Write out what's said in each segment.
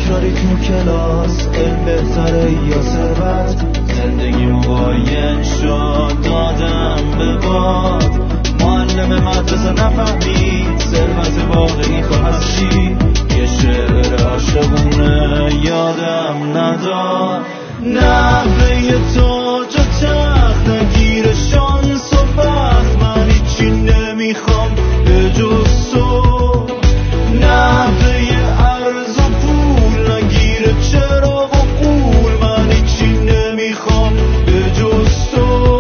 تکراری تو کلاس، علم بهتره یا ثروت؟ زندگی مباین شد دادم به باد. معلم مدرسه نفهمید ثروت واقعی خواهد چی. یه شعر عاشقونه یادم نداد. نحوه تاج و تخت نگیر شانس و بخت، من هیچی نمیخوام به جز تو. نحوه عرض و پول نگیر چراغ و قول، من هیچی نمیخوام به جز تو.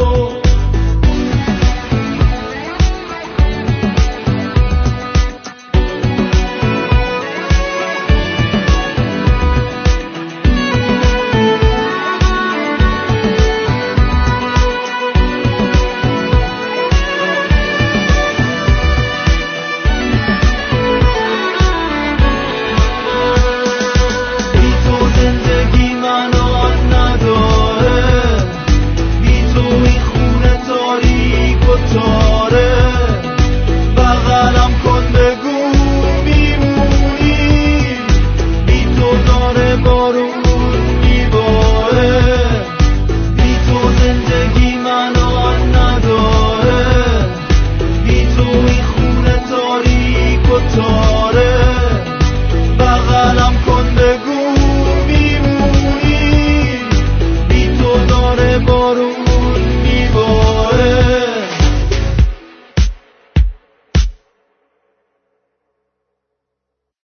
تاره